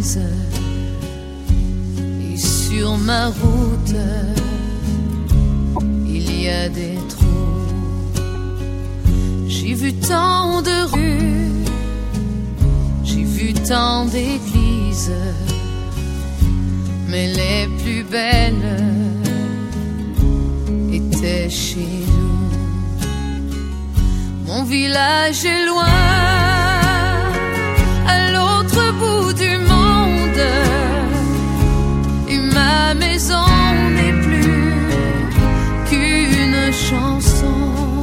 brise. Et sur ma route, il y a des trous. J'ai vu tant de rues, j'ai vu tant d'églises, mais les plus belles étaient chez nous. Mon village est loin, à l'autre bout du monde, et ma maison n'est plus qu'une chanson.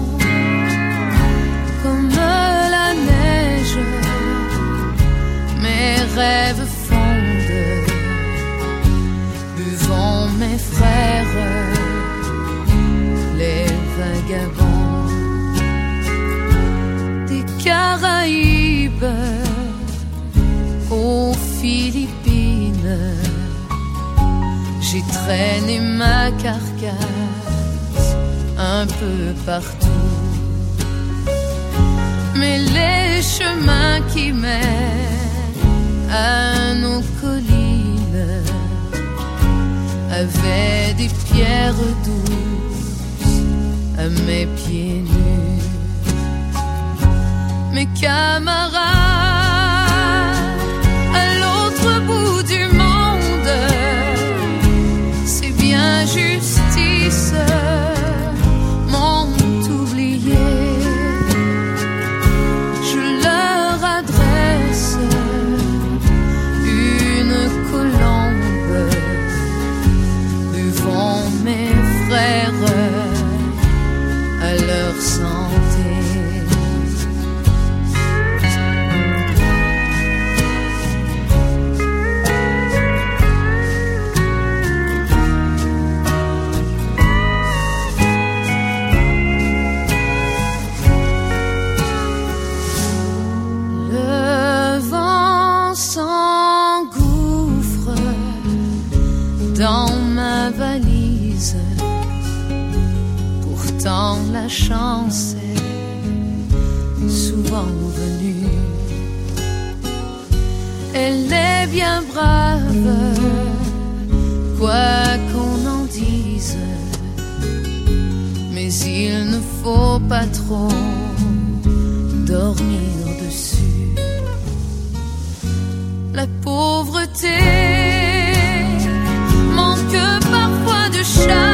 Comme la neige, mes rêves fondent, buvons mes frères, les vagabonds des Caraïbes aux Philippines. J'ai traîné ma carcasse un peu partout, mais les chemins qui mènent à nos collines avaient des pierres douces à mes pieds nus. Mes camarades, à l'autre bout du monde, c'est bien justice, m'ont oublié. Je leur adresse une colombe, buvons mes frères à leur santé. Dans ma valise, pourtant la chance est souvent venue. Elle est bien brave, quoi qu'on en dise, mais il ne faut pas trop dormir dessus. La pauvreté manque parfois de charme,